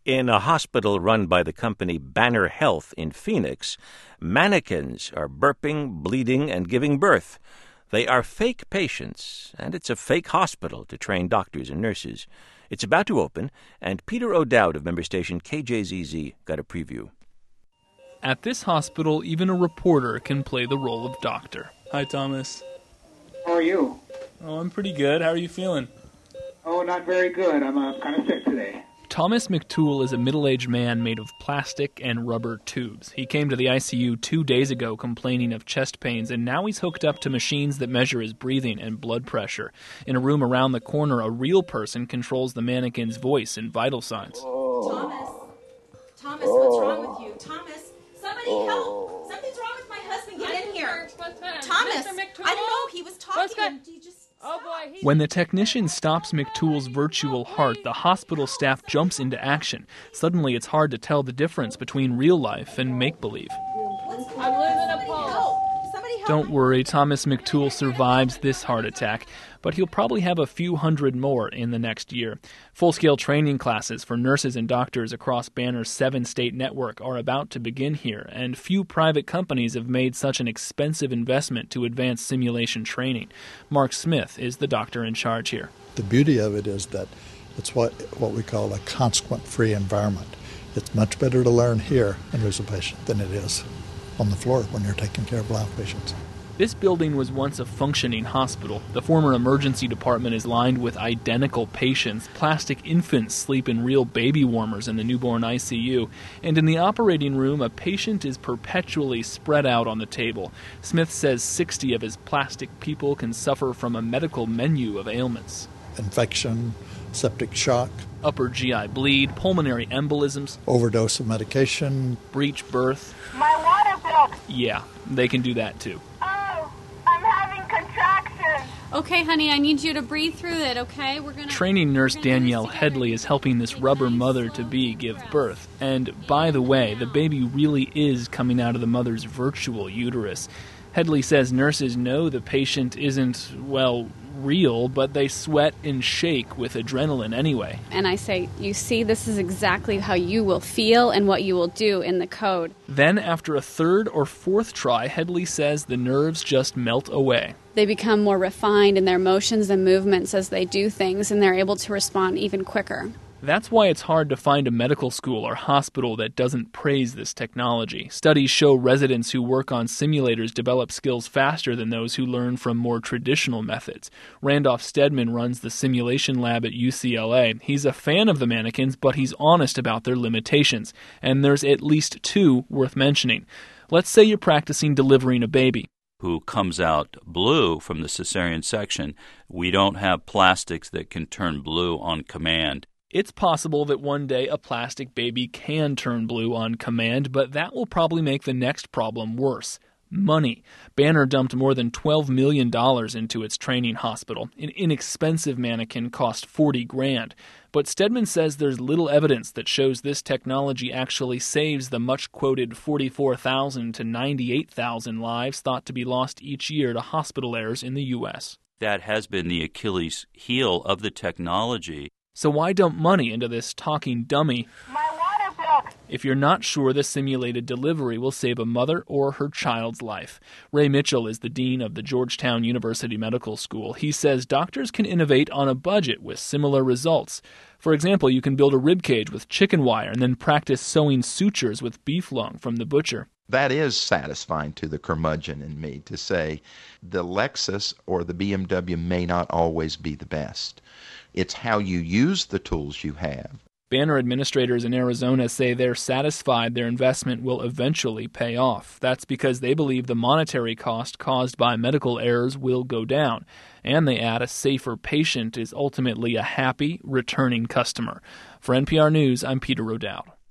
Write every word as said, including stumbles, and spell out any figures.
In a hospital run by the company Banner Health in Phoenix, mannequins are burping, bleeding, and giving birth. They are fake patients, and it's a fake hospital to train doctors and nurses. It's about to open, and Peter O'Dowd of member station K J Z Z got a preview. At this hospital, even a reporter can play the role of doctor. Hi, Thomas. How are you? Oh, I'm pretty good. How are you feeling? Oh, not very good. I'm uh, kind of sick today. Thomas McToole is a middle-aged man made of plastic and rubber tubes. He came to the I C U two days ago complaining of chest pains, and now he's hooked up to machines that measure his breathing and blood pressure. In a room around the corner, a real person controls the mannequin's voice and vital signs. Oh. Thomas, Thomas, what's wrong with you? Thomas, somebody help! Something's wrong with my husband. Get in here. Thomas, I don't know. He was talking and he just... Oh boy, he... When the technician stops McToole's virtual heart, the hospital staff jumps into action. Suddenly, it's hard to tell the difference between real life and make-believe. I'm losing a pulse. Don't worry, Thomas McToole survives this heart attack, but he'll probably have a few hundred more in the next year. Full-scale training classes for nurses and doctors across Banner's seven-state network are about to begin here, and few private companies have made such an expensive investment to advance simulation training. Mark Smith is the doctor in charge here. The beauty of it is that it's what, what we call a consequent-free environment. It's much better to learn here and lose a patient than it is on the floor when you're taking care of live patients. This building was once a functioning hospital. The former emergency department is lined with identical patients. Plastic infants sleep in real baby warmers in the newborn I C U. And in the operating room, a patient is perpetually spread out on the table. Smith says sixty of his plastic people can suffer from a medical menu of ailments. Infection, septic shock, upper G I bleed, pulmonary embolisms, overdose of medication, breech birth. My water broke. Yeah, they can do that too. Oh, I'm having contractions. Okay, honey, I need you to breathe through it, okay? We're gonna Training nurse Danielle Headley is helping this rubber mother-to-be give birth. And by the way, the baby really is coming out of the mother's virtual uterus. Headley says nurses know the patient isn't, well, real, but they sweat and shake with adrenaline anyway. And I say, you see, this is exactly how you will feel and what you will do in the code. Then, after a third or fourth try, Headley says the nerves just melt away. They become more refined in their motions and movements as they do things, and they're able to respond even quicker. That's why it's hard to find a medical school or hospital that doesn't praise this technology. Studies show residents who work on simulators develop skills faster than those who learn from more traditional methods. Randolph Stedman runs the simulation lab at U C L A. He's a fan of the mannequins, but he's honest about their limitations. And there's at least two worth mentioning. Let's say you're practicing delivering a baby who comes out blue from the cesarean section. We don't have plastics that can turn blue on command. It's possible that one day a plastic baby can turn blue on command, but that will probably make the next problem worse. Money. Banner dumped more than twelve million dollars into its training hospital. An inexpensive mannequin cost forty grand. But Stedman says there's little evidence that shows this technology actually saves the much-quoted forty-four thousand to ninety-eight thousand lives thought to be lost each year to hospital errors in the U S. That has been the Achilles heel of the technology. So why dump money into this talking dummy My water broke. if you're not sure the simulated delivery will save a mother or her child's life? Ray Mitchell is the dean of the Georgetown University Medical School. He says doctors can innovate on a budget with similar results. For example, you can build a rib cage with chicken wire and then practice sewing sutures with beef lung from the butcher. That is satisfying to the curmudgeon in me to say the Lexus or the B M W may not always be the best. It's how you use the tools you have. Banner administrators in Arizona say they're satisfied their investment will eventually pay off. That's because they believe the monetary cost caused by medical errors will go down. And they add a safer patient is ultimately a happy, returning customer. For N P R News, I'm Peter O'Dowd.